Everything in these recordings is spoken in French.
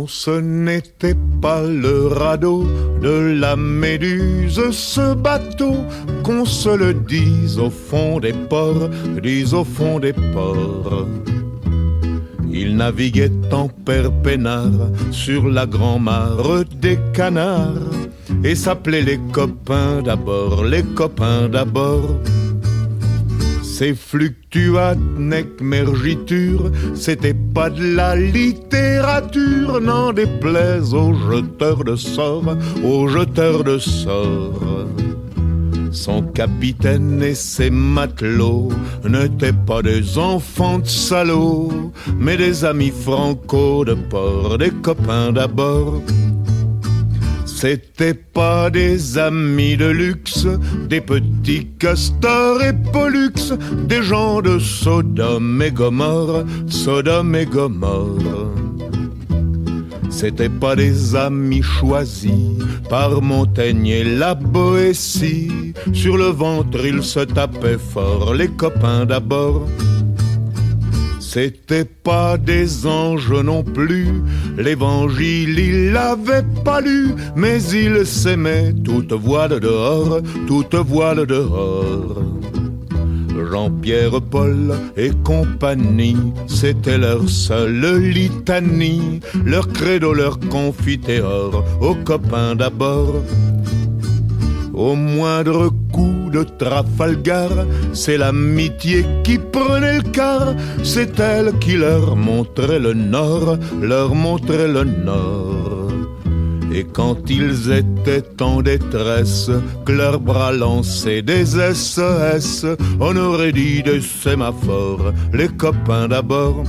Non, ce n'était pas le radeau de la Méduse, ce bateau, qu'on se le dise au fond des ports, dise au fond des ports. Il naviguait en père peinard sur la grand-mare des canards et s'appelait les copains d'abord, les copains d'abord. Ces fluctuates nec mergiture, c'était pas de la littérature, n'en déplaise aux jeteurs de sorts, aux jeteurs de sorts. Son capitaine et ses matelots n'étaient pas des enfants de salauds, mais des amis franco de port, des copains d'abord. C'étaient pas des amis de luxe, des petits castors et pollux, des gens de Sodome et Gomorre, Sodome et Gomorre. C'étaient pas des amis choisis par Montaigne et la Boétie. Sur le ventre ils se tapaient fort, les copains d'abord. C'étaient pas des anges non plus, l'évangile il l'avait pas lu, mais ils s'aimaient toute voile dehors, toute voile dehors. Jean-Pierre, Paul et compagnie, c'était leur seule litanie, leur credo, leur confiteor, aux copains d'abord. Au moindre coup de Trafalgar, c'est l'amitié qui prenait le quart, c'est elle qui leur montrait le nord, leur montrait le nord. Et quand ils étaient en détresse, que leurs bras lançaient des SES, on aurait dit des sémaphores, les copains d'abord.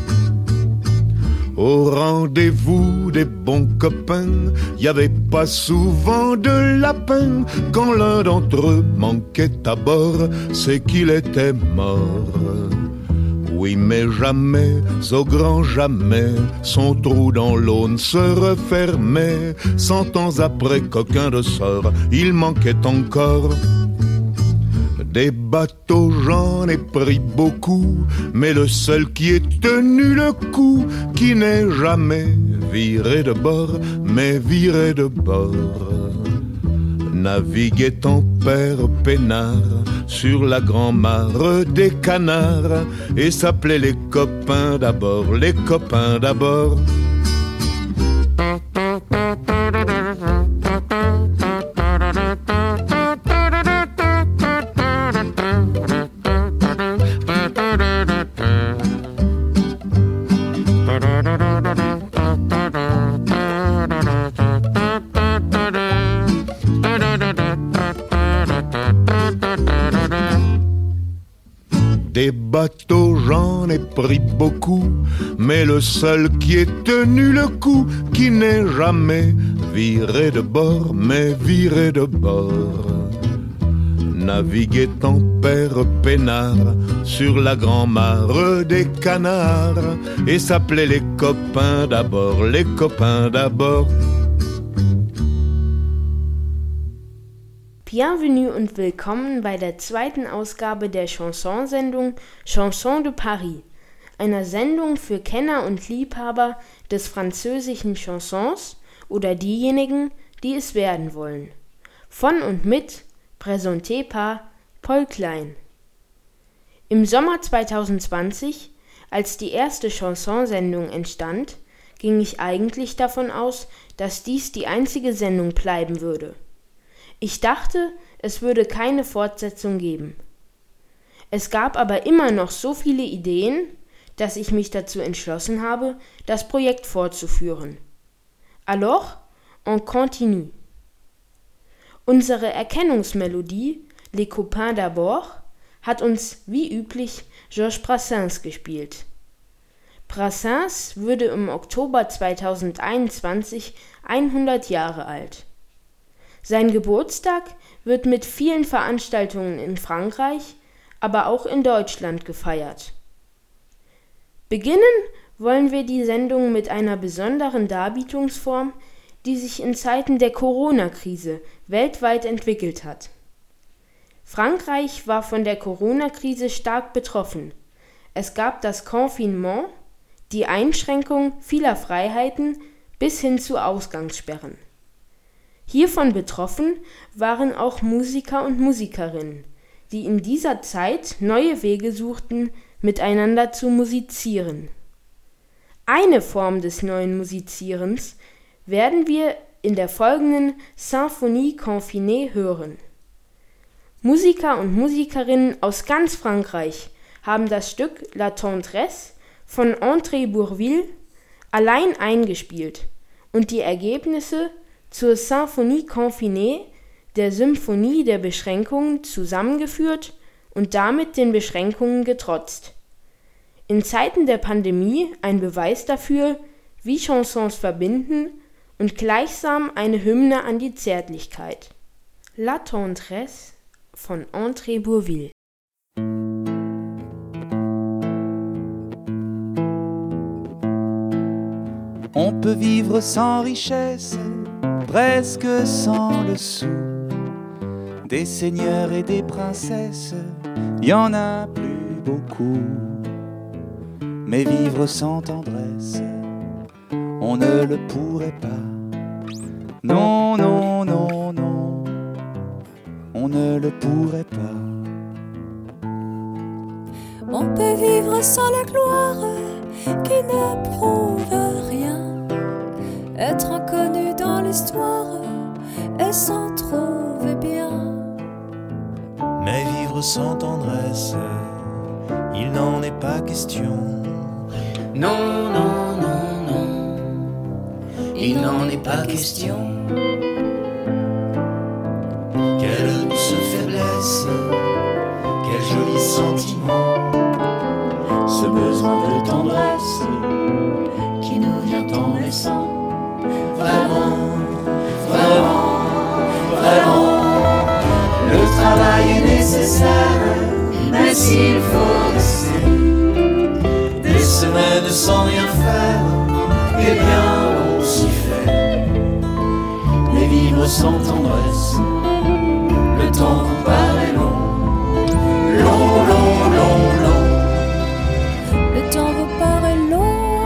Au rendez-vous des bons copains, y avait pas souvent de lapin. Quand l'un d'entre eux manquait à bord, c'est qu'il était mort. Oui, mais jamais, au grand jamais, son trou dans l'Aune se refermait. 100 ans après qu'aucun de sort, il manquait encore. Des bateaux j'en ai pris beaucoup, mais le seul qui ait tenu le coup, qui n'est jamais viré de bord, mais viré de bord, naviguait en père peinard sur la grand-mare des canards et s'appelait les copains d'abord, les copains d'abord. Des bateaux j'en ai pris beaucoup, mais le seul qui ait tenu le coup, qui n'est jamais viré de bord, mais viré de bord, naviguait en père peinard sur la grand-mare des canards et s'appelait les copains d'abord, les copains d'abord. Bienvenue und willkommen bei der zweiten Ausgabe der Chansonsendung Chanson de Paris, einer Sendung für Kenner und Liebhaber des französischen Chansons oder diejenigen, die es werden wollen. Von und mit Présenté par Paul Klein. Im Sommer 2020, als die erste Chansonsendung entstand, ging ich eigentlich davon aus, dass dies die einzige Sendung bleiben würde. Ich dachte, es würde keine Fortsetzung geben. Es gab aber immer noch so viele Ideen, dass ich mich dazu entschlossen habe, das Projekt fortzuführen. Alors, on continue. Unsere Erkennungsmelodie, Les Copains d'abord, hat uns wie üblich Georges Brassens gespielt. Brassens würde im Oktober 2021 100 Jahre alt. Sein Geburtstag wird mit vielen Veranstaltungen in Frankreich, aber auch in Deutschland gefeiert. Beginnen wollen wir die Sendung mit einer besonderen Darbietungsform, die sich in Zeiten der Corona-Krise weltweit entwickelt hat. Frankreich war von der Corona-Krise stark betroffen. Es gab das Confinement, die Einschränkung vieler Freiheiten bis hin zu Ausgangssperren. Hiervon betroffen waren auch Musiker und Musikerinnen, die in dieser Zeit neue Wege suchten, miteinander zu musizieren. Eine Form des neuen Musizierens werden wir in der folgenden Symphonie confinée hören. Musiker und Musikerinnen aus ganz Frankreich haben das Stück La Tendresse von André Bourvil allein eingespielt und die Ergebnisse zur Symphonie confinée, der Symphonie der Beschränkungen, zusammengeführt und damit den Beschränkungen getrotzt. In Zeiten der Pandemie ein Beweis dafür, wie Chansons verbinden und gleichsam eine Hymne an die Zärtlichkeit. La Tendresse von André Bourvil. On peut vivre sans richesse, presque sans le sou. Des seigneurs et des princesses, y en a plus beaucoup. Mais vivre sans tendresse, on ne le pourrait pas. Non, non, non, non, on ne le pourrait pas. On peut vivre sans la gloire qui ne prouve rien. Être inconnu dans l'histoire et s'en trouver bien. Mais vivre sans tendresse, il n'en est pas question. Non, non, non, non, il n'en est pas question. Quelle douce faiblesse, quel joli sentiment, Ce besoin de tendresse qui nous vient en naissant. Vraiment, vraiment, vraiment, le travail est nécessaire, mais s'il faut rester des semaines sans rien faire, eh bien on s'y fait. Mais vivre sans tendresse, le temps vous paraît long, long, long, long, long. Le temps vous paraît long.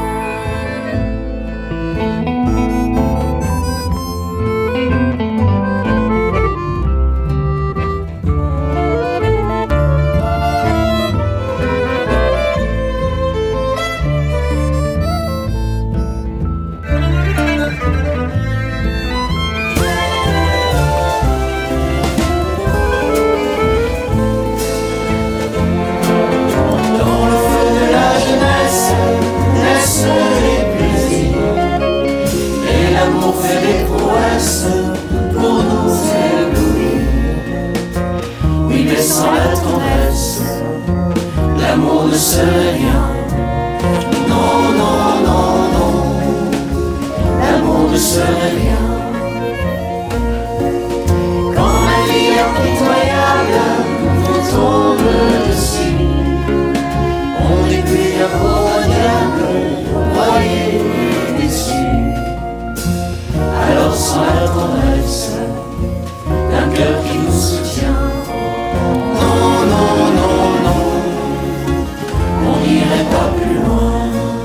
Pour nous éblouir. Oui, mais sans la tendresse, l'amour ne serait rien. Non, non, non, non, l'amour ne serait rien. Quand la vie impitoyable nous tombe dessus, on n'est plus qu'un pauvre diable, broyé et déçu. Alors sans la tendresse d'un cœur qui nous soutient, non, non, non, non, on n'irait pas plus loin.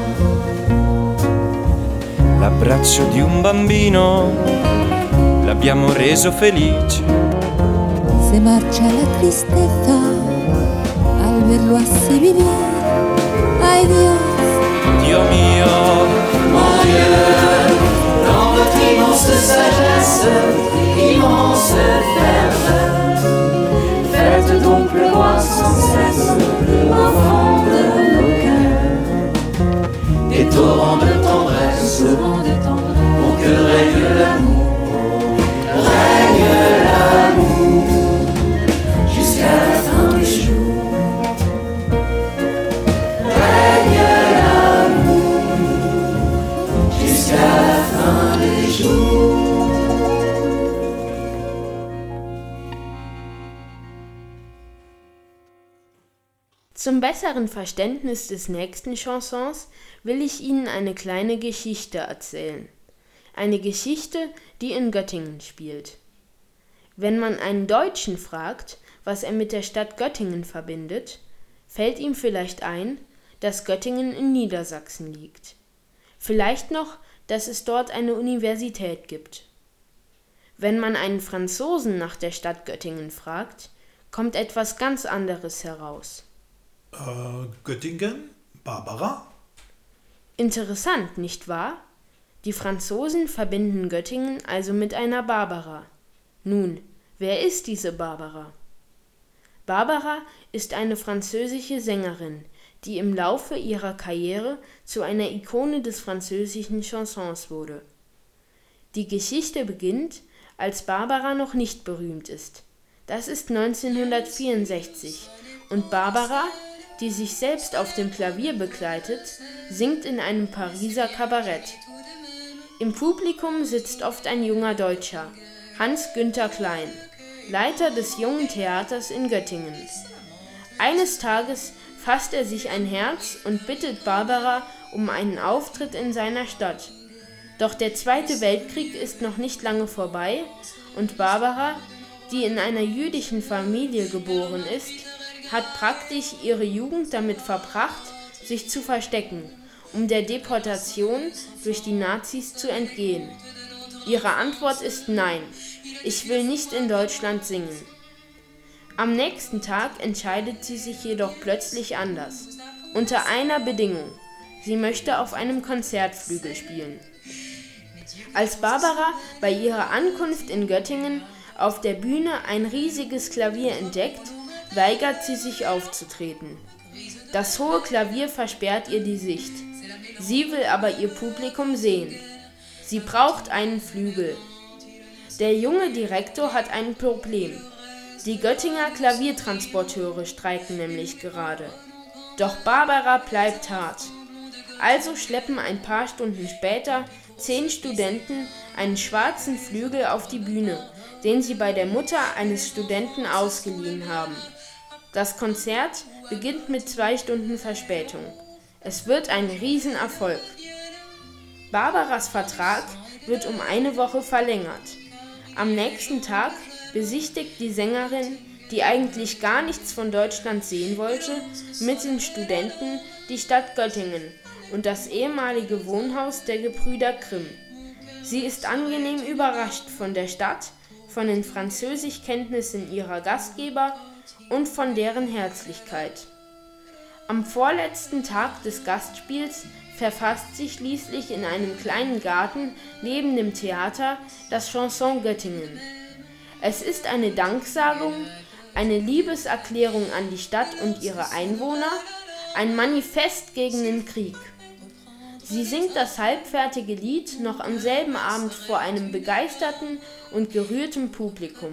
L'abbraccio di un bambino l'abbiamo reso felice. Se marcha la tristeza al verlo así vivir. Ay Dios, Dio mio, Mon Dieu, dans votre immense sagesse, immense ferveur, faites donc pleuvoir sans cesse au fond de nos cœurs des torrents de tendresse, pour que règne l'amour jusqu'à la fin des jours. Règne l'amour jusqu'à la fin des jours. Zum besseren Verständnis des nächsten Chansons will ich Ihnen eine kleine Geschichte erzählen. Eine Geschichte, die in Göttingen spielt. Wenn man einen Deutschen fragt, was er mit der Stadt Göttingen verbindet, fällt ihm vielleicht ein, dass Göttingen in Niedersachsen liegt. Vielleicht noch, dass es dort eine Universität gibt. Wenn man einen Franzosen nach der Stadt Göttingen fragt, kommt etwas ganz anderes heraus. Göttingen? Barbara? Interessant, nicht wahr? Die Franzosen verbinden Göttingen also mit einer Barbara. Nun, wer ist diese Barbara? Barbara ist eine französische Sängerin, die im Laufe ihrer Karriere zu einer Ikone des französischen Chansons wurde. Die Geschichte beginnt, als Barbara noch nicht berühmt ist. Das ist 1964 und Barbara, die sich selbst auf dem Klavier begleitet, singt in einem Pariser Kabarett. Im Publikum sitzt oft ein junger Deutscher, Hans-Günther Klein, Leiter des Jungen Theaters in Göttingen. Eines Tages fasst er sich ein Herz und bittet Barbara um einen Auftritt in seiner Stadt. Doch der Zweite Weltkrieg ist noch nicht lange vorbei und Barbara, die in einer jüdischen Familie geboren ist, hat praktisch ihre Jugend damit verbracht, sich zu verstecken, um der Deportation durch die Nazis zu entgehen. Ihre Antwort ist Nein, ich will nicht in Deutschland singen. Am nächsten Tag entscheidet sie sich jedoch plötzlich anders. Unter einer Bedingung: Sie möchte auf einem Konzertflügel spielen. Als Barbara bei ihrer Ankunft in Göttingen auf der Bühne ein riesiges Klavier entdeckt, weigert sie sich aufzutreten. Das hohe Klavier versperrt ihr die Sicht. Sie will aber ihr Publikum sehen. Sie braucht einen Flügel. Der junge Direktor hat ein Problem. Die Göttinger Klaviertransporteure streiken nämlich gerade. Doch Barbara bleibt hart. Also schleppen ein paar Stunden später 10 Studenten einen schwarzen Flügel auf die Bühne, den sie bei der Mutter eines Studenten ausgeliehen haben. Das Konzert beginnt mit 2 Stunden Verspätung. Es wird ein Riesenerfolg. Barbaras Vertrag wird um 1 Woche verlängert. Am nächsten Tag besichtigt die Sängerin, die eigentlich gar nichts von Deutschland sehen wollte, mit den Studenten die Stadt Göttingen und das ehemalige Wohnhaus der Gebrüder Grimm. Sie ist angenehm überrascht von der Stadt, von den Französischkenntnissen ihrer Gastgeber und von deren Herzlichkeit. Am vorletzten Tag des Gastspiels verfasst sie schließlich in einem kleinen Garten neben dem Theater das Chanson Göttingen. Es ist eine Danksagung, eine Liebeserklärung an die Stadt und ihre Einwohner, ein Manifest gegen den Krieg. Sie singt das halbfertige Lied noch am selben Abend vor einem begeisterten und gerührten Publikum.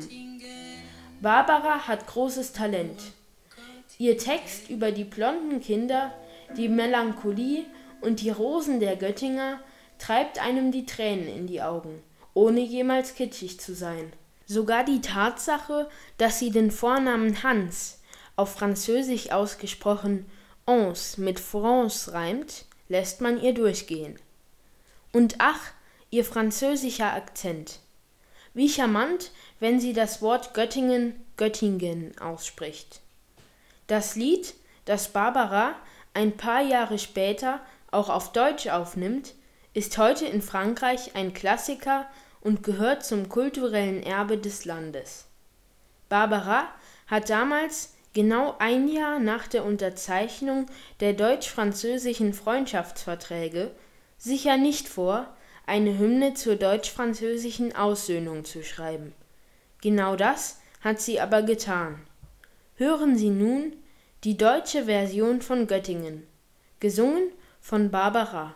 Barbara hat großes Talent. Ihr Text über die blonden Kinder, die Melancholie und die Rosen der Göttinger treibt einem die Tränen in die Augen, ohne jemals kitschig zu sein. Sogar die Tatsache, dass sie den Vornamen Hans, auf Französisch ausgesprochen Ons mit France reimt, lässt man ihr durchgehen. Und ach, ihr französischer Akzent. Wie charmant, wenn sie das Wort Göttingen Göttingen ausspricht. Das Lied, das Barbara ein paar Jahre später auch auf Deutsch aufnimmt, ist heute in Frankreich ein Klassiker und gehört zum kulturellen Erbe des Landes. Barbara hat damals, genau 1 Jahr nach der Unterzeichnung der deutsch-französischen Freundschaftsverträge, sicher nicht vor, eine Hymne zur deutsch-französischen Aussöhnung zu schreiben. Genau das hat sie aber getan. Hören Sie nun die deutsche Version von Göttingen, gesungen von Barbara.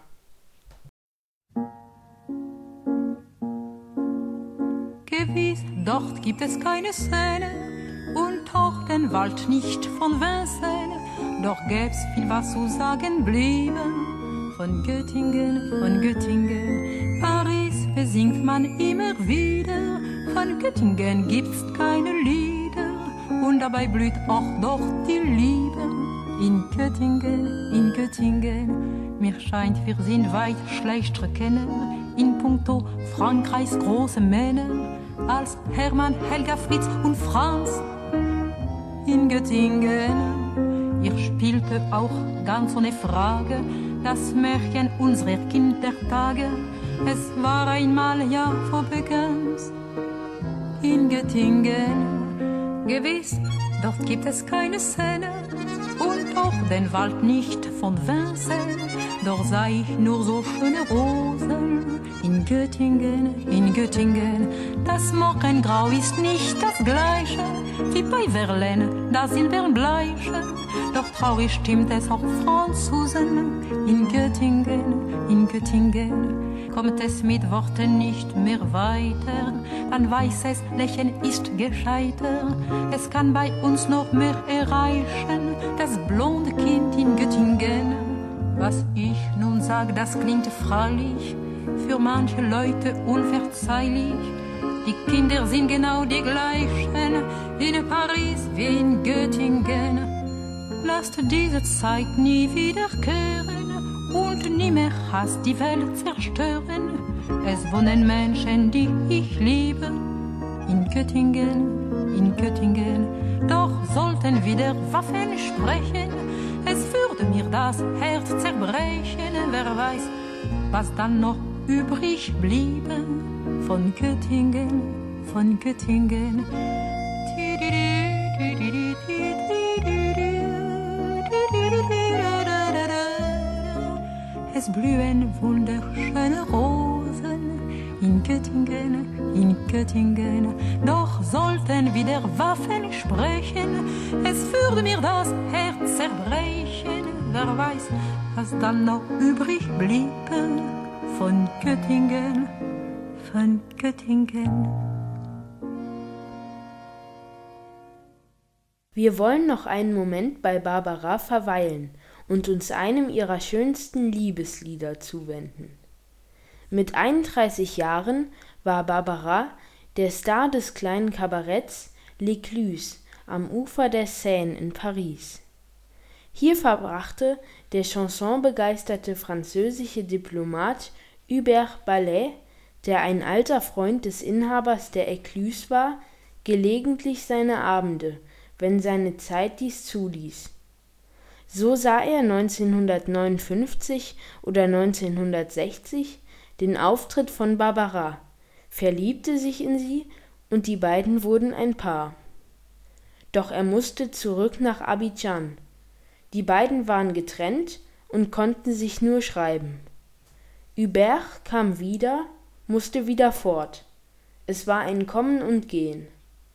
Gewiss, dort gibt es keine Szene und auch den Wald nicht von Vincennes. Doch gäb's viel was zu sagen blieben von Göttingen. Paris besingt man immer wieder, von Göttingen gibt's keine Lieder und dabei blüht auch doch die Liebe in Göttingen. Mir scheint, wir sind weit schlechter Kenner in puncto Frankreichs große Männer als Hermann, Helga, Fritz und Franz in Göttingen. Ihr spielte auch ganz ohne Frage das Märchen unserer Kindertage Es war einmal ja vor Begans in Göttingen. Gewiss, dort gibt es keine Szene und auch den Wald nicht von Vincennes. Doch sah ich nur so schöne Rosen in Göttingen. Das Morgengrau ist nicht das gleiche wie bei Verlaine, das Silbernbleiche. Doch traurig stimmt es auch Franzosen in Göttingen. Kommt es mit Worten nicht mehr weiter, dann weiß es, Lächeln ist gescheiter. Es kann bei uns noch mehr erreichen, das blonde Kind in Göttingen. Was ich nun sag, das klingt freilich für manche Leute unverzeihlich. Die Kinder sind genau die gleichen in Paris wie in Göttingen. Lasst diese Zeit nie wiederkehren und nie mehr Hass die Welt zerstören. Es wohnen Menschen, die ich liebe in Göttingen. Doch sollten wieder Waffen sprechen, es würde mir das Herz zerbrechen. Wer weiß, was dann noch übrig bliebe von Göttingen. Es blühen wunderschöne Rosen in Göttingen. Doch sollten wieder Waffen sprechen, es würde mir das Herz zerbrechen. Wer weiß, was dann noch übrig bliebe von Göttingen. Wir wollen noch einen Moment bei Barbara verweilen und uns einem ihrer schönsten Liebeslieder zuwenden. Mit 31 Jahren war Barbara der Star des kleinen Kabaretts L'Écluse am Ufer der Seine in Paris. Hier verbrachte der chansonbegeisterte französische Diplomat Hubert Ballet, der ein alter Freund des Inhabers der Écluse war, gelegentlich seine Abende, wenn seine Zeit dies zuließ. So sah er 1959 oder 1960 den Auftritt von Barbara, verliebte sich in sie und die beiden wurden ein Paar. Doch er musste zurück nach Abidjan. Die beiden waren getrennt und konnten sich nur schreiben. Hubert kam wieder, musste wieder fort. Es war ein Kommen und Gehen.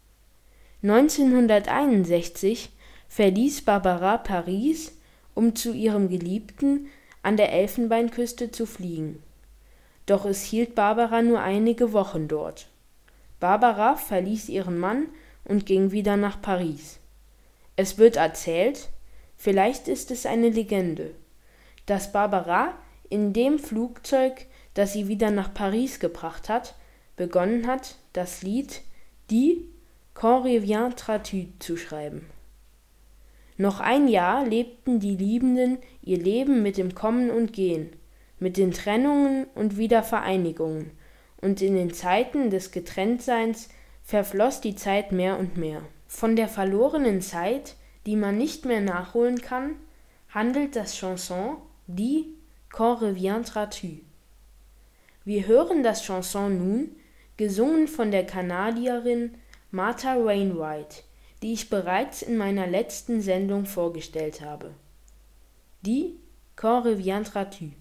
1961 verließ Barbara Paris, um zu ihrem Geliebten an der Elfenbeinküste zu fliegen. Doch es hielt Barbara nur einige Wochen dort. Barbara verließ ihren Mann und ging wieder nach Paris. Es wird erzählt, vielleicht ist es eine Legende, dass Barbara in dem Flugzeug, das sie wieder nach Paris gebracht hat, begonnen hat, das Lied Die Quand reviendras-tu zu schreiben. Noch ein Jahr lebten die Liebenden ihr Leben mit dem Kommen und Gehen, mit den Trennungen und Wiedervereinigungen, und in den Zeiten des Getrenntseins verfloss die Zeit mehr und mehr. Von der verlorenen Zeit, die man nicht mehr nachholen kann, handelt das Chanson Die Quand reviendras-tu. Wir hören das Chanson nun, gesungen von der Kanadierin Martha Wainwright, die ich bereits in meiner letzten Sendung vorgestellt habe. Die Quand reviendras-tu.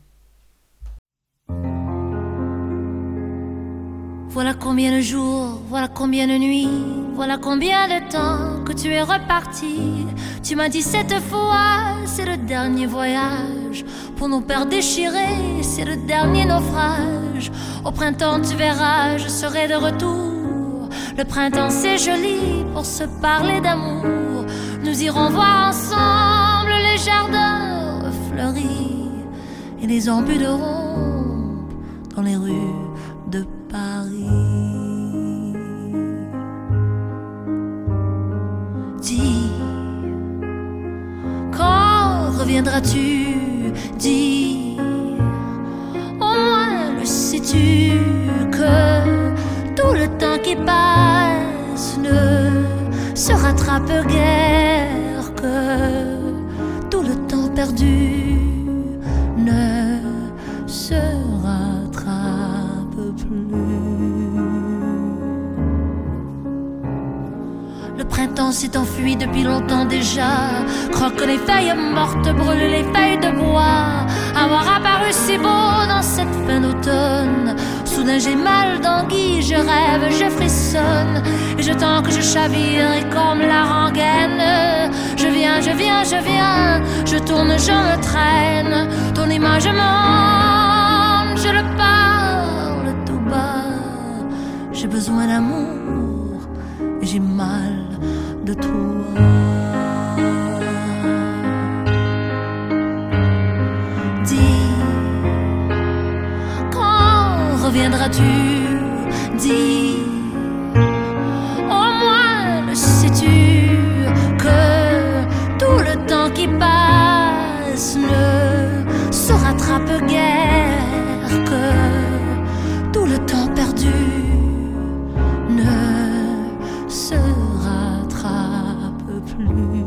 Voilà combien de jours, voilà combien de nuits, voilà combien de temps que tu es reparti. Tu m'as dit cette fois, c'est le dernier voyage. Pour nos pères déchirés, c'est le dernier naufrage. Au printemps, tu verras, je serai de retour. Le printemps, c'est joli pour se parler d'amour. Nous irons voir ensemble les jardins fleuris et les embus de ronde dans les rues de Paris. Dis, quand reviendras-tu? Dis, au moins le sais-tu que tout le temps qui passe ne se rattrape guère, que tout le temps perdu ne se rattrape. Le printemps s'est enfui depuis longtemps déjà. Croque les feuilles mortes, brûle les feuilles de bois. Avoir apparu si beau dans cette fin d'automne. Soudain j'ai mal d'anguille, je rêve, je frissonne. Et je tends que je chavire et comme la rengaine. Je viens, je viens, je viens. Je tourne, je me traîne. Ton image monte, je le parle tout bas. J'ai besoin d'amour et j'ai mal de toi. Dis, quand reviendras-tu? Dis, au moins le sais-tu que tout le temps qui passe ne se rattrape guère, que tout le temps perdu ne se rattrape plus.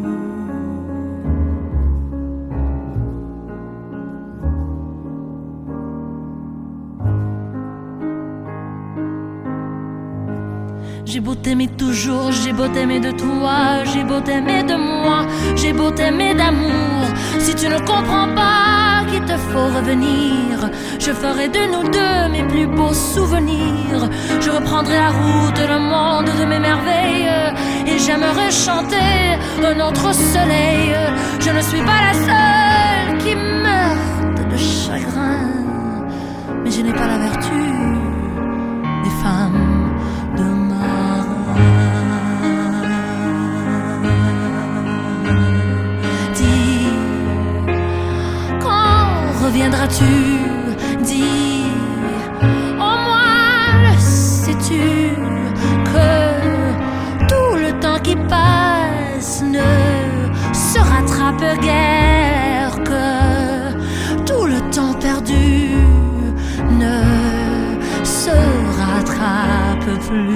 J'ai beau t'aimer toujours, j'ai beau t'aimer de toi, j'ai beau t'aimer de moi, j'ai beau t'aimer d'amour. Si tu ne comprends pas qu'il te faut revenir, je ferai de nous deux mes plus beaux souvenirs. Je reprendrai la route, le monde de mes merveilles, et j'aimerais chanter un autre soleil. Je ne suis pas la seule qui meurt de chagrin, mais je n'ai pas la vertu des femmes de marin. Dis, quand reviendras-tu? Dis, au moins le sais-tu que tout le temps qui passe ne se rattrape guère, que tout le temps perdu ne se rattrape plus.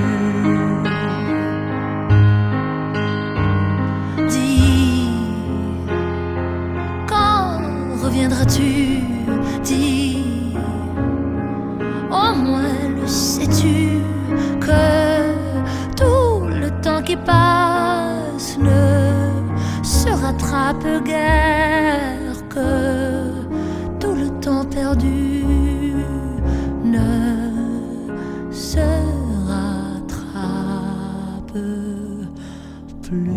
Dis, quand reviendras-tu? Dis, au moins le sais-tu que tout le temps qui passe ne se rattrape guère, que tout le temps perdu ne se rattrape plus.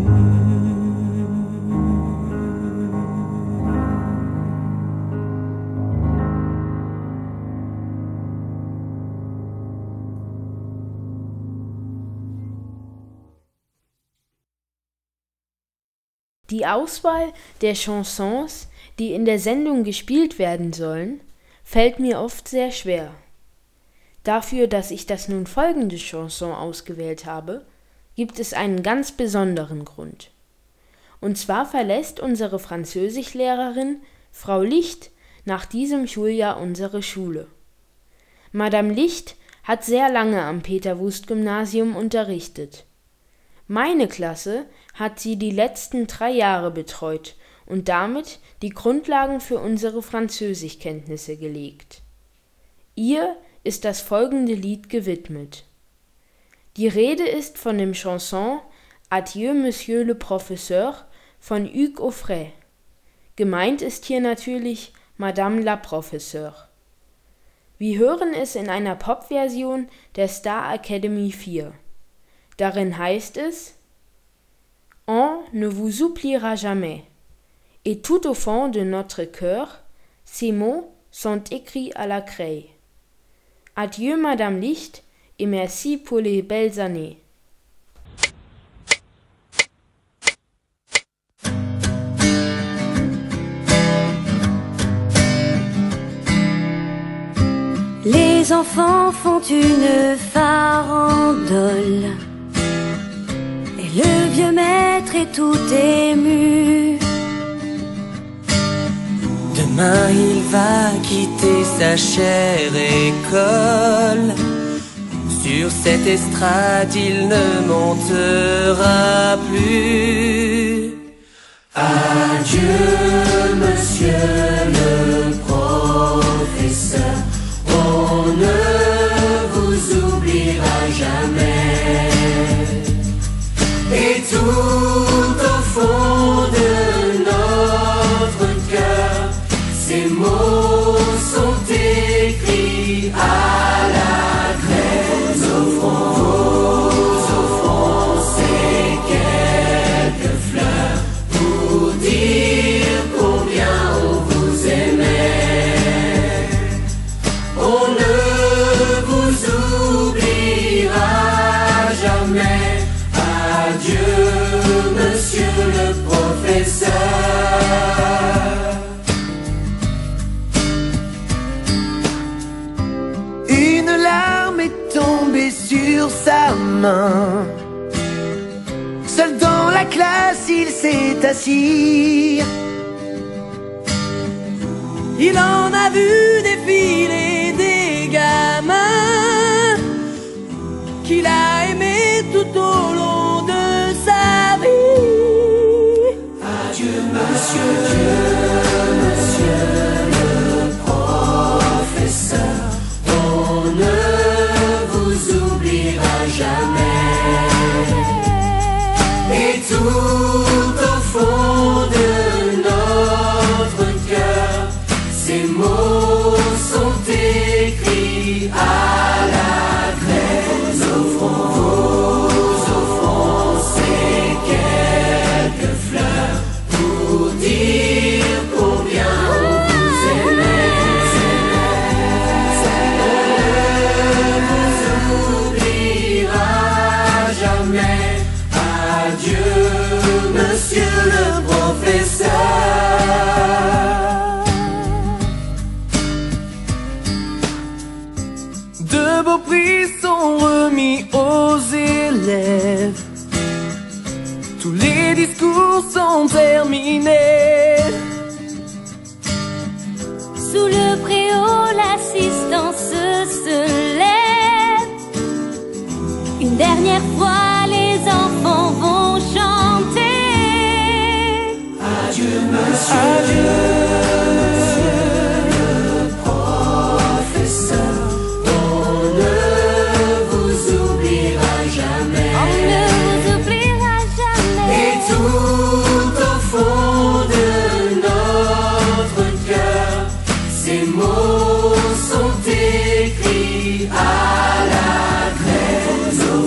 Die Auswahl der Chansons, die in der Sendung gespielt werden sollen, fällt mir oft sehr schwer. Dafür, dass ich das nun folgende Chanson ausgewählt habe, gibt es einen ganz besonderen Grund. Und zwar verlässt unsere Französischlehrerin, Frau Licht, nach diesem Schuljahr unsere Schule. Madame Licht hat sehr lange am Peter-Wust-Gymnasium unterrichtet. Meine Klasse hat sie die letzten 3 Jahre betreut und damit die Grundlagen für unsere Französischkenntnisse gelegt. Ihr ist das folgende Lied gewidmet. Die Rede ist von dem Chanson Adieu Monsieur le Professeur von Hugues Aufray. Gemeint ist hier natürlich Madame la Professeur. Wir hören es in einer Popversion der Star Academy 4. Darin heißt es: On ne vous oubliera jamais. Et tout au fond de notre cœur, ces mots sont écrits à la craie. Adieu Madame Licht et merci pour les belles années. Les enfants font une farandole et le vieux maître est tout ému. Demain il va quitter sa chère école. Sur cette estrade il ne montera plus. Adieu monsieur le professeur, on ne vous oubliera jamais. Et tout au fond de notre cœur, ces mots sont écrits à la craie. Nous offrons ces quelques fleurs pour dire combien on vous aimait. On ne vous oubliera jamais. Adieu, monsieur le professeur. Une larme est tombée sur sa main. Seul dans la classe, il s'est assis. Il en a vu défiler des gamins qu'il a aimés tout au long de sa vie. Adieu, monsieur, monsieur le professeur. On ne vous oubliera jamais. Et tout au fond de notre cœur, ces mots sont écrits à la craie. Nous offrons ces quelques fleurs pour dire combien on vous aimait. On ne vous oubliera jamais. Adieu, monsieur le professeur. De beaux prix sont remis aux élèves. Tous les discours sont terminés. Sous le préau, l'assistance se lève. Une dernière fois, les enfants vont chanter. Adieu, monsieur. Adieu, le professeur. On ne vous oubliera jamais. On ne vous oubliera jamais. Et tout au fond de notre cœur, ces mots sont écrits à la craie. Nous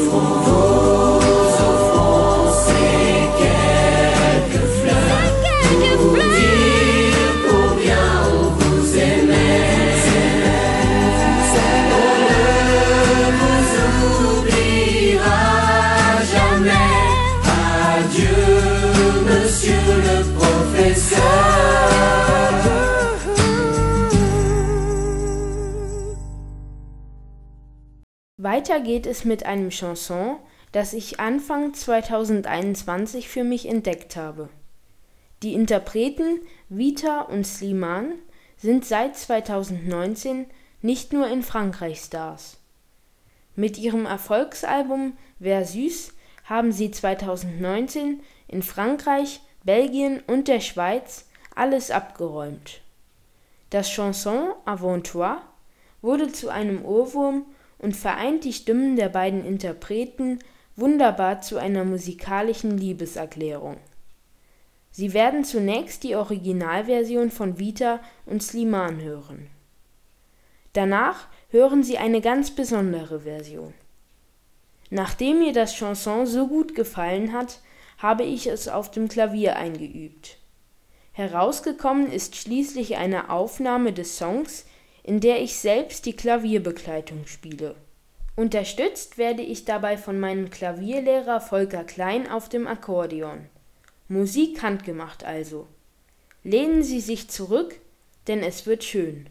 offrons ces quelques fleurs pour dire combien on vous aimait. On ne vous oubliera jamais. Adieu, monsieur le professeur. Weiter geht es mit einem Chanson, das ich Anfang 2021 für mich entdeckt habe. Die Interpreten Vita und Slimane sind seit 2019 nicht nur in Frankreich Stars. Mit ihrem Erfolgsalbum Versus haben sie 2019 in Frankreich, Belgien und der Schweiz alles abgeräumt. Das Chanson Avant toi wurde zu einem Ohrwurm und vereint die Stimmen der beiden Interpreten wunderbar zu einer musikalischen Liebeserklärung. Sie werden zunächst die Originalversion von Vita und Slimane hören. Danach hören Sie eine ganz besondere Version. Nachdem mir das Chanson so gut gefallen hat, habe ich es auf dem Klavier eingeübt. Herausgekommen ist schließlich eine Aufnahme des Songs, in der ich selbst die Klavierbegleitung spiele. Unterstützt werde ich dabei von meinem Klavierlehrer Volker Klein auf dem Akkordeon. Musik handgemacht also. Lehnen Sie sich zurück, denn es wird schön.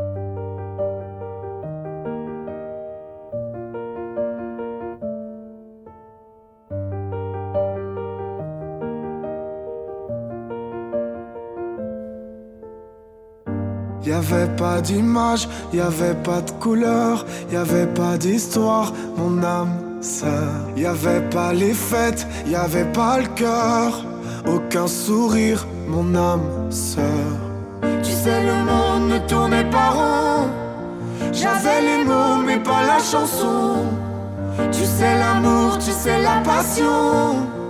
Y'avait pas d'image, y'avait pas de couleur, y'avait pas d'histoire, mon âme sœur. Y'avait pas les fêtes, y'avait pas le cœur, aucun sourire, mon âme sœur. Tu sais le monde ne tournait pas rond, j'avais les mots mais pas la chanson. Tu sais l'amour, tu sais la passion,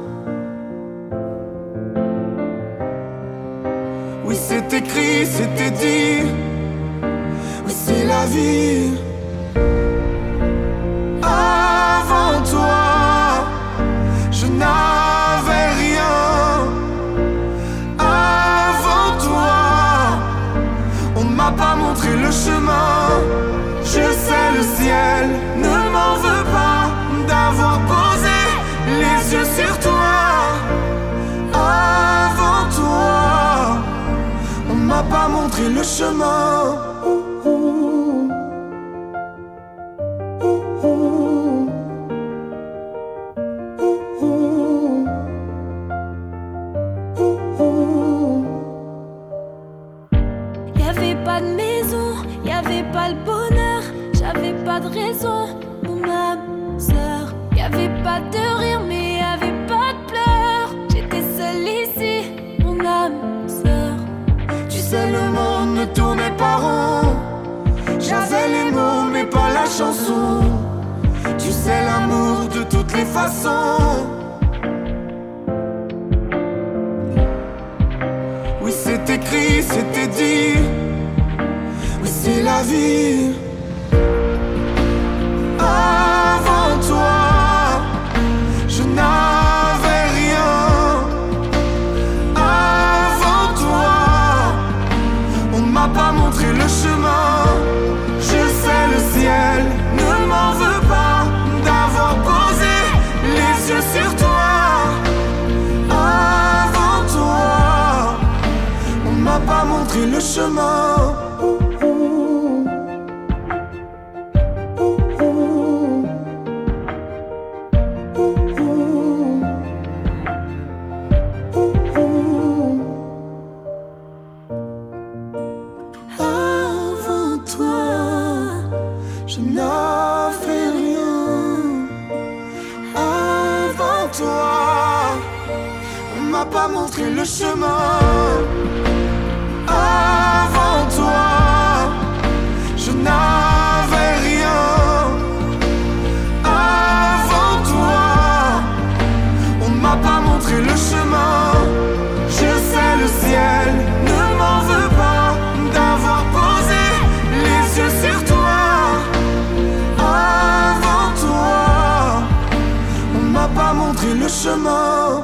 écrit, c'était dit. Oui, c'est la vie. Avant toi, je n'avais rien. Avant toi, on ne m'a pas montré le chemin. Je sais, le ciel ne m'en veut pas d'avoir posé les yeux sur toi. Avant toi, on ne m'a pas montré le chemin. Y'avait pas de maison, y'avait pas le bonheur, j'avais pas de raison, mon âme sœur. Y'avait pas de rire, mais y'avait pas de pleurs. J'étais seule ici, mon âme sœur. Tu sais, le monde ne tournait pas rond. J'avais les mots, mais pas la chanson. Tu sais, l'amour de toutes les façons. Oui, c'est écrit, c'était dit. Oui, c'est la vie. Avant toi, je n'avais rien. Avant toi, on ne m'a pas montré le chemin. Je sais, le ciel ne m'en veut pas d'avoir posé les yeux sur toi. Avant toi, on ne m'a pas montré le chemin. Avant toi, je n'avais rien. Avant toi, on m'a pas montré le chemin. Avant toi, je n'avais rien. Avant toi, on ne m'a pas montré le chemin. Je sais, le ciel ne m'en veut pas d'avoir posé les yeux sur toi. Avant toi, on ne m'a pas montré le chemin.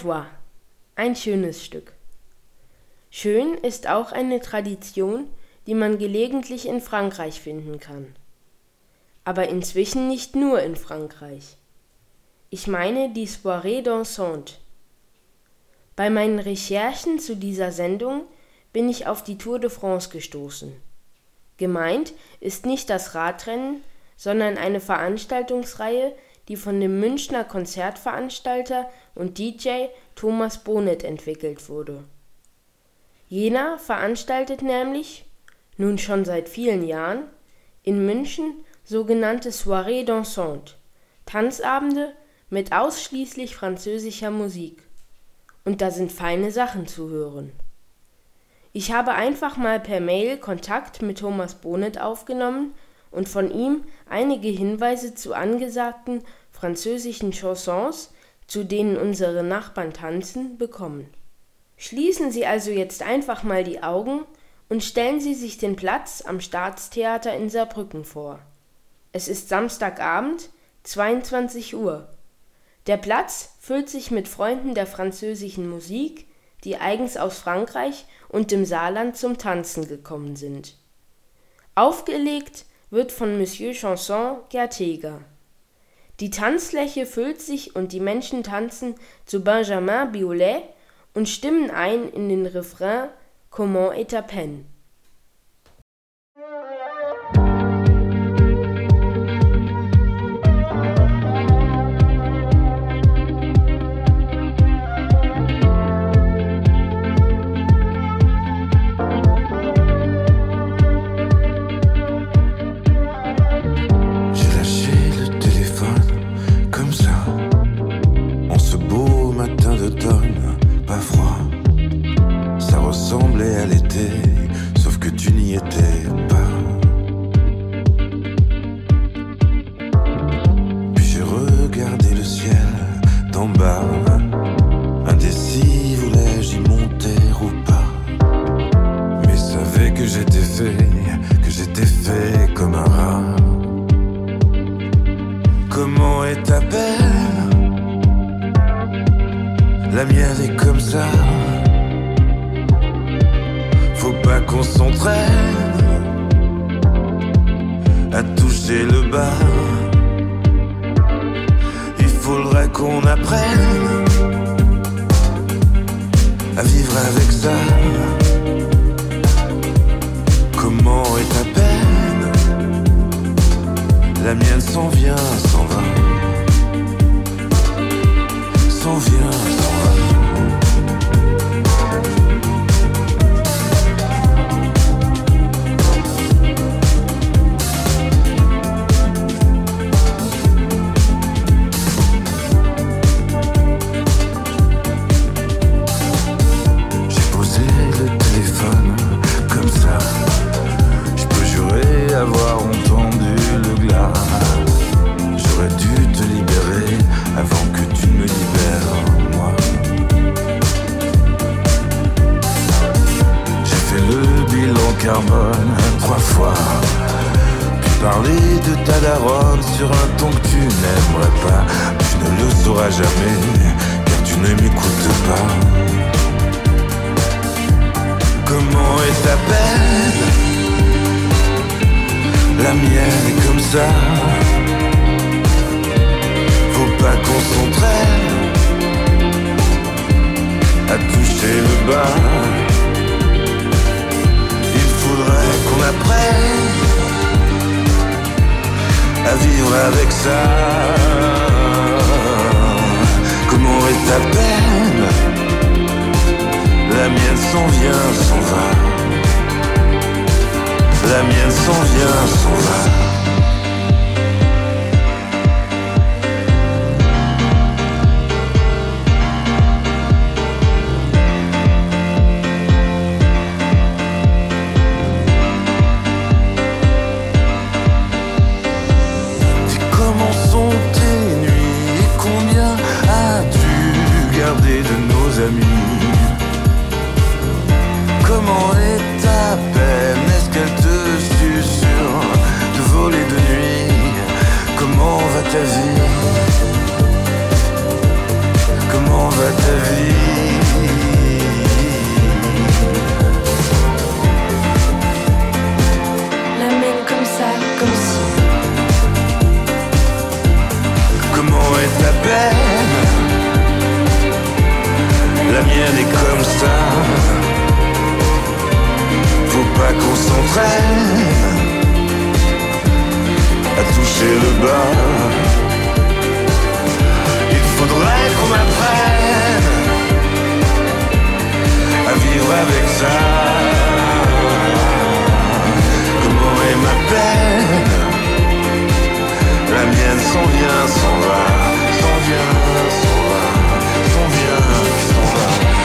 Chantois, ein schönes Stück. Schön ist auch eine Tradition, die man gelegentlich in Frankreich finden kann. Aber inzwischen nicht nur in Frankreich. Ich meine die Soirée dansante. Bei meinen Recherchen zu dieser Sendung bin ich auf die Tour de France gestoßen. Gemeint ist nicht das Radrennen, sondern eine Veranstaltungsreihe, die von dem Münchner Konzertveranstalter und DJ Thomas Bonnet entwickelt wurde. Jener veranstaltet nämlich, nun schon seit vielen Jahren, in München sogenannte Soirée dansante, Tanzabende mit ausschließlich französischer Musik. Und da sind feine Sachen zu hören. Ich habe einfach mal per Mail Kontakt mit Thomas Bonnet aufgenommen und von ihm einige Hinweise zu angesagten französischen Chansons, zu denen unsere Nachbarn tanzen, bekommen. Schließen Sie also jetzt einfach mal die Augen und stellen Sie sich den Platz am Staatstheater in Saarbrücken vor. Es ist Samstagabend, 22 Uhr. Der Platz füllt sich mit Freunden der französischen Musik, die eigens aus Frankreich und dem Saarland zum Tanzen gekommen sind. Aufgelegt wird von Monsieur Chanson Gerteger. Die Tanzfläche füllt sich und die Menschen tanzen zu Benjamin Biolay und stimmen ein in den Refrain Comment est ta peine? À l'été, sauf que tu n'y étais pas. Puis j'ai regardé le ciel d'en bas, indécis, voulais-je y monter ou pas. Mais savais que j'étais fait comme un rat. Comment est ta peine? La mienne est comme ça. Faut pas qu'on s'entraîne à toucher le bas. Il faudrait qu'on apprenne à vivre avec ça. Comment est ta peine? La mienne s'en vient, s'en va. S'en vient, s'en va. Avoir entendu le glas, j'aurais dû te libérer avant que tu ne me libères, moi. J'ai fait le bilan carbone 3 fois, puis parler de ta daronne sur un ton que tu n'aimerais pas. Tu ne le sauras jamais, car tu ne m'écoutes pas. Comment est ta peine? La mienne est comme ça. Faut pas qu'on s'entraîne à toucher le bas. Il faudrait qu'on apprenne à vivre avec ça. Comment est ta peine? La mienne s'en vient, s'en va. La mienne s'en vient, s'en va. Dis comment sont tes nuits et combien as-tu gardé de nos amis? Comment est ta peine? Est-ce qu'elle te susurre de voler m'entraîne à toucher le bas. Il faudrait qu'on m'apprenne à vivre avec ça. Comment est ma peine? La mienne s'en vient, s'en va, s'en vient, s'en va, s'en vient, s'en va.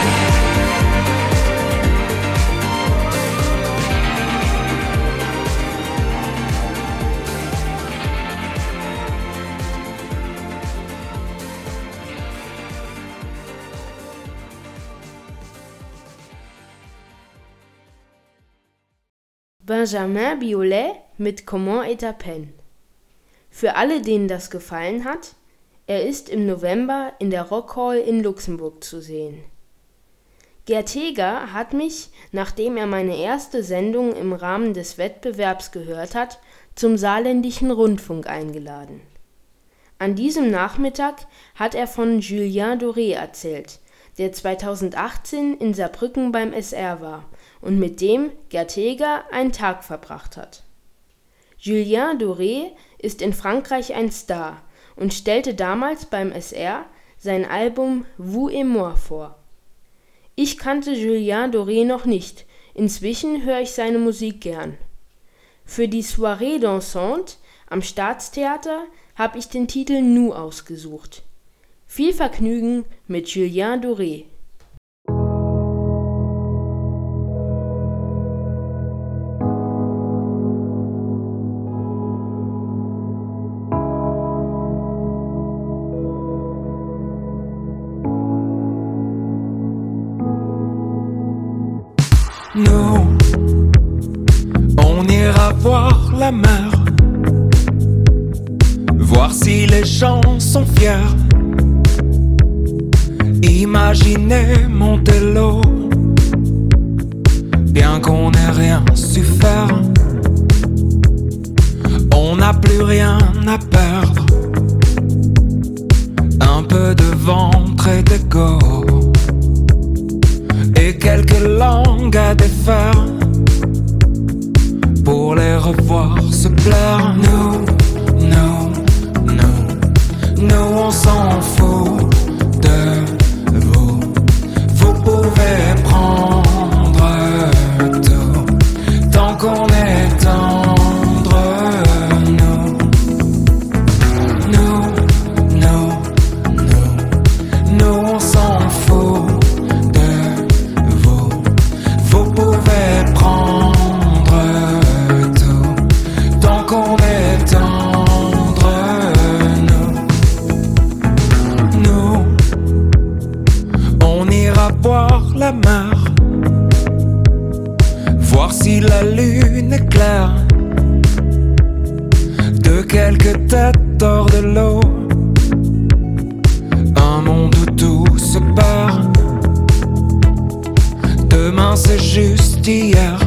Benjamin Biolay mit Comment est à peine. Für alle, denen das gefallen hat, er ist im November in der Rock Hall in Luxemburg zu sehen. Gerd Heger hat mich, nachdem er meine erste Sendung im Rahmen des Wettbewerbs gehört hat, zum Saarländischen Rundfunk eingeladen. An diesem Nachmittag hat er von Julien Doré erzählt, der 2018 in Saarbrücken beim SR war und mit dem Gerd Heger einen Tag verbracht hat. Julien Doré ist in Frankreich ein Star und stellte damals beim SR sein Album Vous et moi vor. Ich kannte Julien Doré noch nicht, inzwischen höre ich seine Musik gern. Für die Soirée dansante am Staatstheater habe ich den Titel Nous ausgesucht. Viel Vergnügen mit Julien Doré. Nous, on ira voir la mer, voir si les gens sont fiers. Imaginez Montello, bien qu'on n'ait rien su faire. On n'a plus rien à perdre, un peu de ventre et d'ego, et quelques langues à défaire pour les revoir se plaire. Nous on s'en fout de vous. Vous pouvez prendre tout tant qu'on est tendre. Nous on s'en fout. La mer, voir si la lune est claire, de quelques têtes hors de l'eau, un monde où tout se perd. Demain c'est juste hier,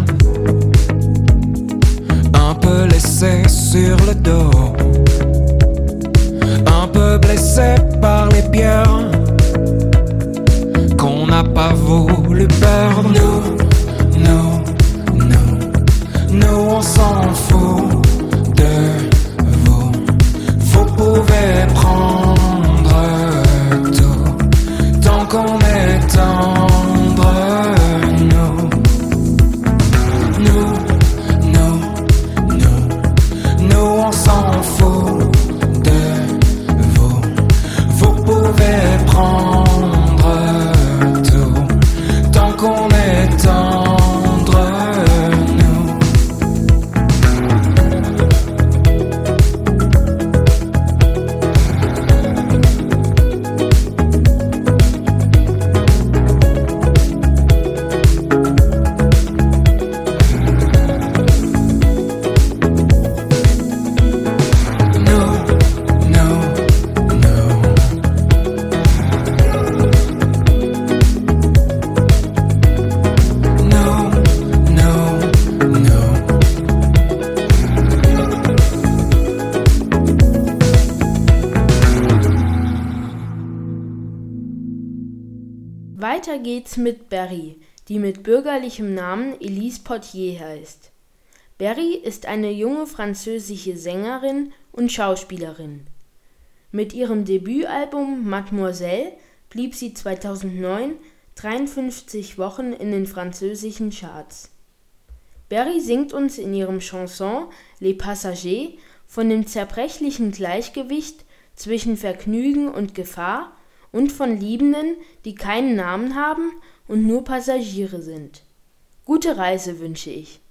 un peu laissé sur le dos, un peu blessé par les pierres qu'on n'a pas voulu perdre. Nous on s'en fout de vous. Vous pouvez prendre tout tant qu'on est tendre. Nous on s'en fout de vous. Vous pouvez prendre qu'on est tendre, Weiter geht's mit Berry, die mit bürgerlichem Namen Elise Potier heißt. Berry ist eine junge französische Sängerin und Schauspielerin. Mit ihrem Debütalbum Mademoiselle blieb sie 2009 53 Wochen in den französischen Charts. Berry singt uns in ihrem Chanson Les Passagers von dem zerbrechlichen Gleichgewicht zwischen Vergnügen und Gefahr und von Liebenden, die keinen Namen haben und nur Passagiere sind. Gute Reise wünsche ich.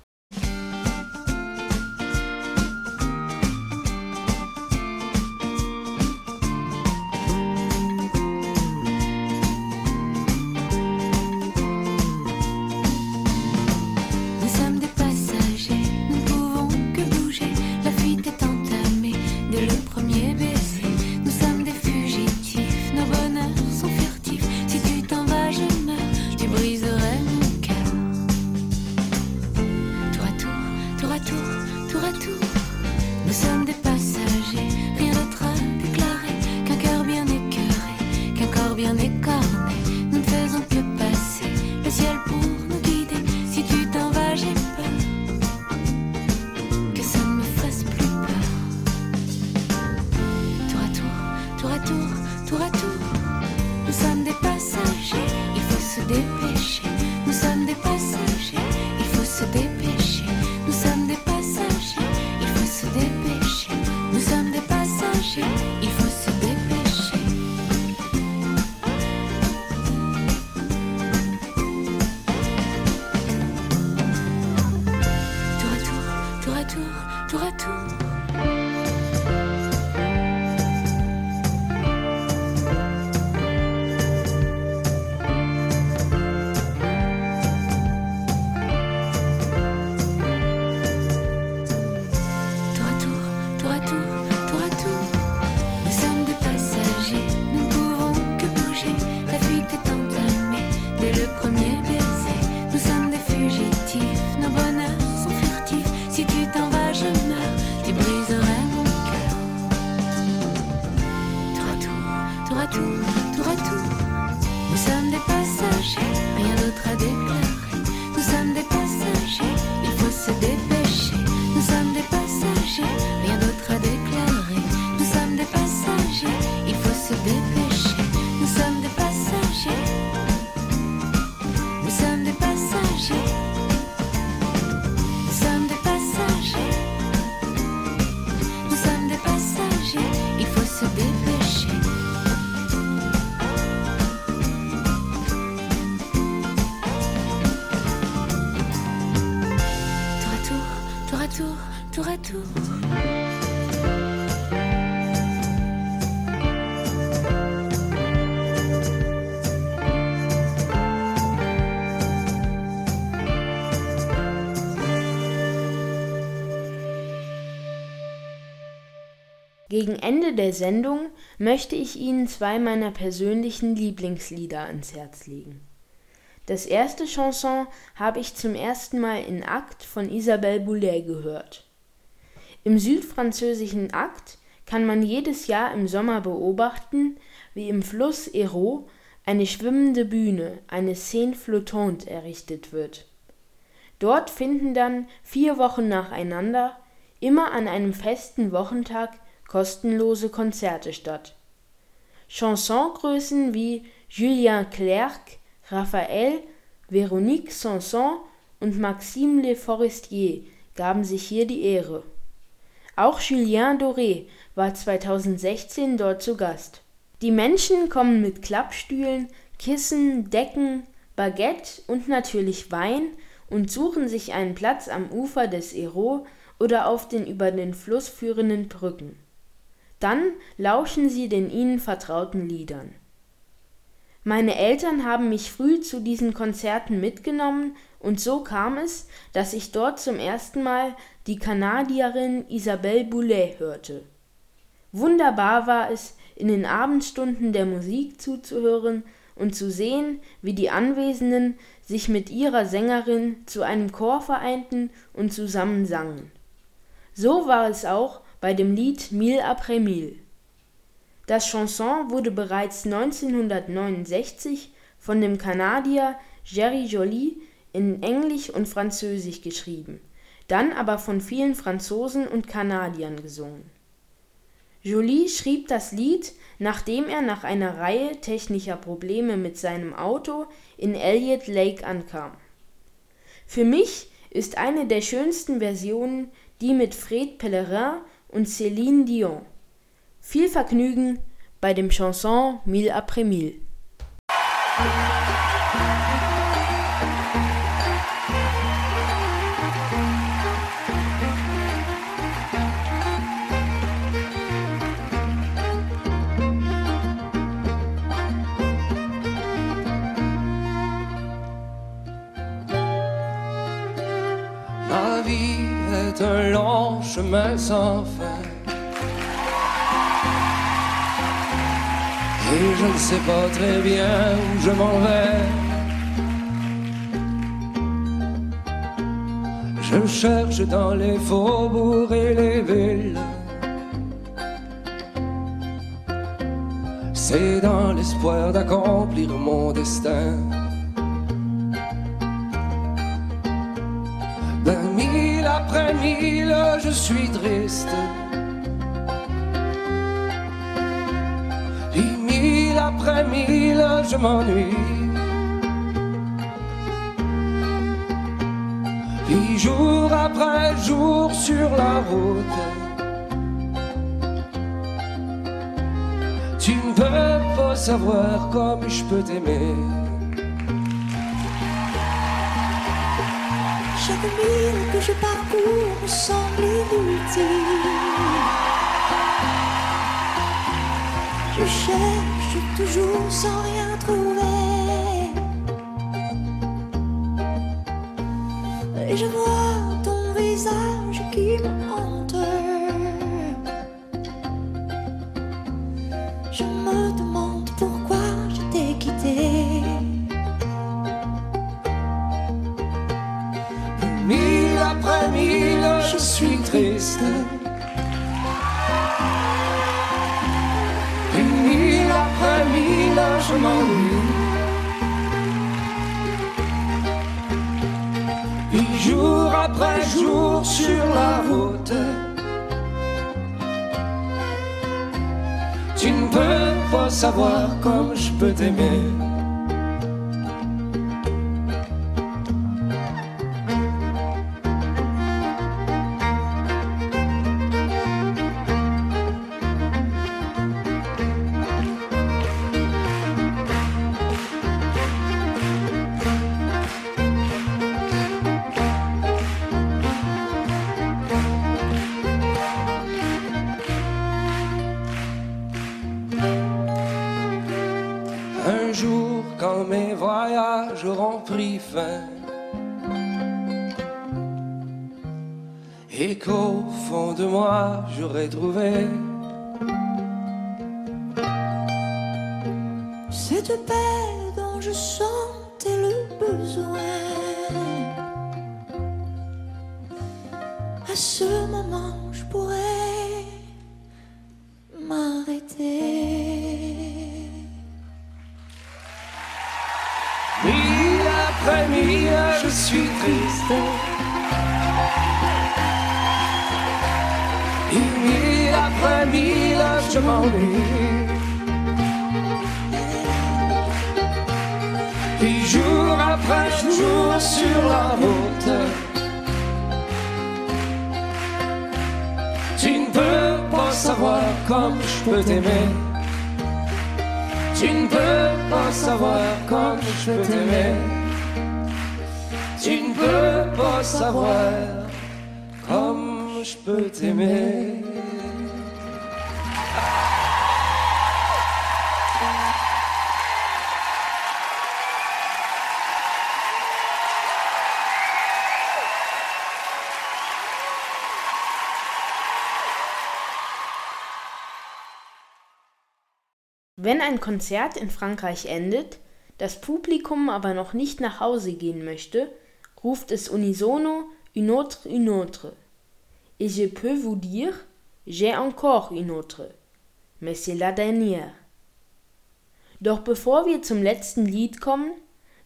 Gegen Ende der Sendung möchte ich Ihnen zwei meiner persönlichen Lieblingslieder ans Herz legen. Das erste Chanson habe ich zum ersten Mal in Acte von Isabelle Boulay gehört. Im südfranzösischen Acte kann man jedes Jahr im Sommer beobachten, wie im Fluss Hérault eine schwimmende Bühne, eine scène flottante, errichtet wird. Dort finden dann 4 Wochen nacheinander, immer an einem festen Wochentag, kostenlose Konzerte statt. Chansongrößen wie Julien Clerc, Raphael, Véronique Sanson und Maxime Le Forestier gaben sich hier die Ehre. Auch Julien Doré war 2016 dort zu Gast. Die Menschen kommen mit Klappstühlen, Kissen, Decken, Baguette und natürlich Wein und suchen sich einen Platz am Ufer des Hérault oder auf den über den Fluss führenden Brücken. Dann lauschen sie den ihnen vertrauten Liedern. Meine Eltern haben mich früh zu diesen Konzerten mitgenommen und so kam es, dass ich dort zum ersten Mal die Kanadierin Isabelle Boulay hörte. Wunderbar war es, in den Abendstunden der Musik zuzuhören und zu sehen, wie die Anwesenden sich mit ihrer Sängerin zu einem Chor vereinten und zusammen sangen. So war es auch bei dem Lied Mille après Mille. Das Chanson wurde bereits 1969 von dem Kanadier Jerry Joly in Englisch und Französisch geschrieben. dann aber von vielen Franzosen und Kanadiern gesungen. Joly schrieb das Lied, nachdem er nach einer Reihe technischer Probleme mit seinem Auto in Elliott Lake ankam. Für mich ist eine der schönsten Versionen die mit Fred Pellerin und Céline Dion. Viel Vergnügen bei dem Chanson Mille après Mille. Ma vie est un long chemin sans fin, et je ne sais pas très bien où je m'en vais. Je cherche dans les faubourgs et les villes, c'est dans l'espoir d'accomplir mon destin. Mille après mille, je suis triste. Puis mille après mille, je m'ennuie. Puis jour après jour sur la route, tu ne peux pas savoir comme je peux t'aimer. Chaque mille que je parcours me semble inutile. Je cherche toujours sans rien trouver, et je vois ton visage qui me hante. Je me demande pourquoi je t'ai quitté. Mille après mille, je suis triste. Et mille après mille, je m'ennuie. Et jour après jour sur la route, tu ne peux pas savoir comme je peux t'aimer. Un jour, quand mes voyages auront pris fin, et qu'au fond de moi j'aurai trouvé cette paix dont je sentais le besoin, à ce moment je pourrais m'arrêter. Mille après mille, je suis triste. Et mille après mille, je m'ennuie. Et jour après jour sur la route, tu ne peux pas savoir comme je peux t'aimer. Tu ne peux pas savoir comme je peux t'aimer. Tu ne peux pas savoir comme je peux t'aimer. Wenn ein Konzert in Frankreich endet, das Publikum aber noch nicht nach Hause gehen möchte, ruft es unisono une autre. Et je peux vous dire, j'ai encore une autre, mais c'est la dernière. Doch bevor wir zum letzten Lied kommen,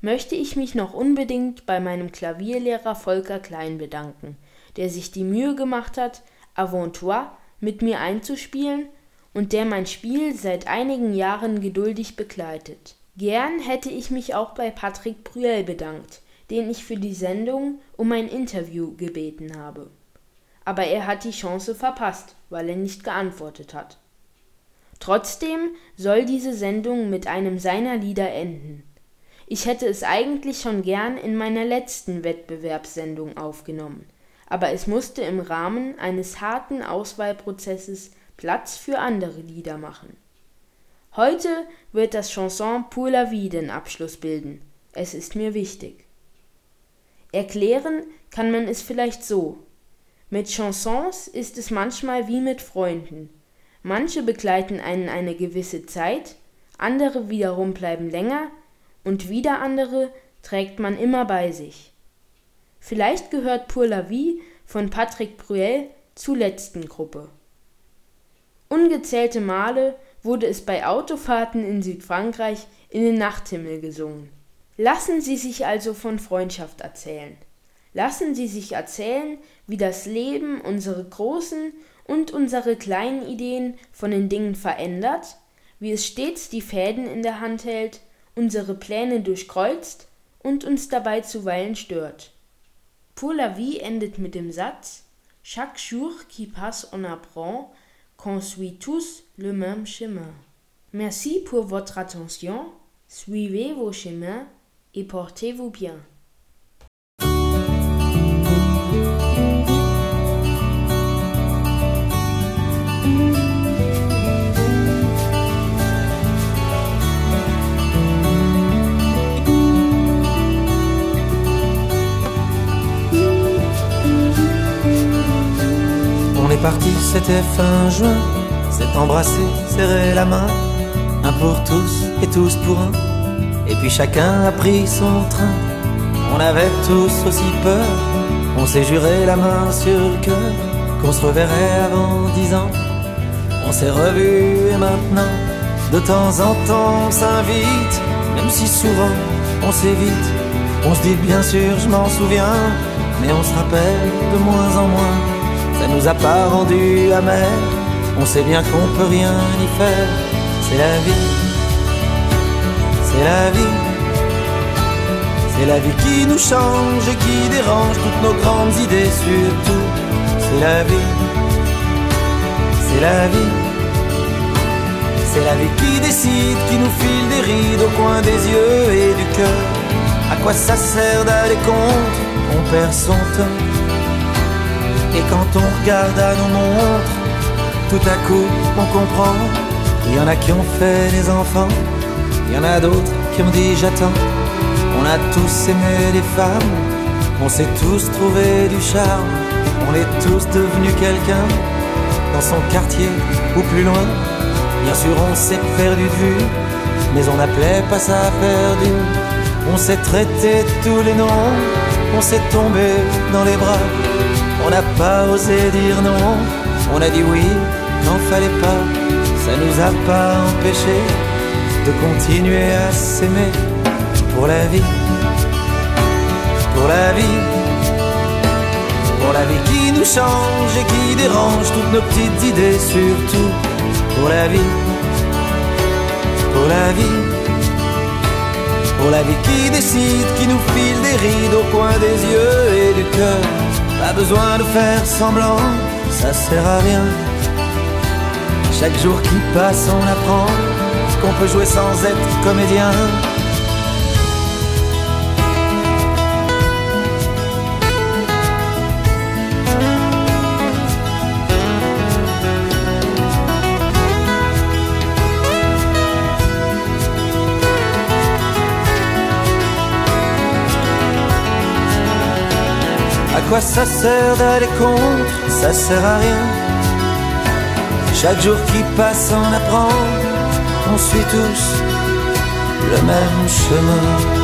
möchte ich mich noch unbedingt bei meinem Klavierlehrer Volker Klein bedanken, der sich die Mühe gemacht hat, Avant toi mit mir einzuspielen und der mein Spiel seit einigen Jahren geduldig begleitet. Gern hätte ich mich auch bei Patrick Bruel bedankt, den ich für die Sendung um ein Interview gebeten habe. Aber er hat die Chance verpasst, weil er nicht geantwortet hat. Trotzdem soll diese Sendung mit einem seiner Lieder enden. Ich hätte es eigentlich schon gern in meiner letzten Wettbewerbssendung aufgenommen, aber es musste im Rahmen eines harten Auswahlprozesses Platz für andere Lieder machen. Heute wird das Chanson Pour la vie den Abschluss bilden. Es ist mir wichtig. Erklären kann man es vielleicht so. Mit Chansons ist es manchmal wie mit Freunden. Manche begleiten einen eine gewisse Zeit, andere wiederum bleiben länger und wieder andere trägt man immer bei sich. Vielleicht gehört Pour la vie von Patrick Bruel zur letzten Gruppe. Ungezählte Male wurde es bei Autofahrten in Südfrankreich in den Nachthimmel gesungen. Lassen Sie sich also von Freundschaft erzählen. Lassen Sie sich erzählen, wie das Leben unsere großen und unsere kleinen Ideen von den Dingen verändert, wie es stets die Fäden in der Hand hält, unsere Pläne durchkreuzt und uns dabei zuweilen stört. Pour la vie endet mit dem Satz Chaque jour qui passe on apprend qu'on suit tous le même chemin. Merci pour votre attention, suivez vos chemins et portez-vous bien. On est parti, c'était fin juin, s'est embrassé, serré la main, un pour tous et tous pour un, et puis chacun a pris son train. On avait tous aussi peur, on s'est juré la main sur le cœur, qu'on se reverrait avant 10 ans. On s'est revus et maintenant, de temps en temps on s'invite, même si souvent on s'évite. On se dit bien sûr je m'en souviens, mais on se rappelle de moins en moins. Ça nous a pas rendu amers, on sait bien qu'on peut rien y faire. C'est la vie, c'est la vie, c'est la vie qui nous change et qui dérange toutes nos grandes idées surtout. C'est la vie, c'est la vie, c'est la vie qui décide, qui nous file des rides au coin des yeux et du cœur. À quoi ça sert d'aller contre, on perd son temps. Et quand on regarde à nos montres, tout à coup on comprend. Il y en a qui ont fait des enfants, il y en a d'autres qui ont dit j'attends. On a tous aimé les femmes, on s'est tous trouvé du charme. On est tous devenus quelqu'un, dans son quartier ou plus loin. Bien sûr on s'est perdu de vue, mais on n'appelait pas ça perdu. On s'est traité tous les noms, on s'est tombé dans les bras. On n'a pas osé dire non, on a dit oui quand fallait pas. Ça nous a pas empêché de continuer à s'aimer. Pour la vie, pour la vie, pour la vie qui nous change et qui dérange toutes nos petites idées surtout. Pour la vie, pour la vie, pour la vie qui décide, qui nous file des rides au coin des yeux et du cœur. Pas besoin de faire semblant, ça sert à rien. Chaque jour qui passe on apprend qu'on peut jouer sans être comédien. À quoi ça sert d'aller contre, ça sert à rien. Chaque jour qui passe on apprend, on suit tous le même chemin.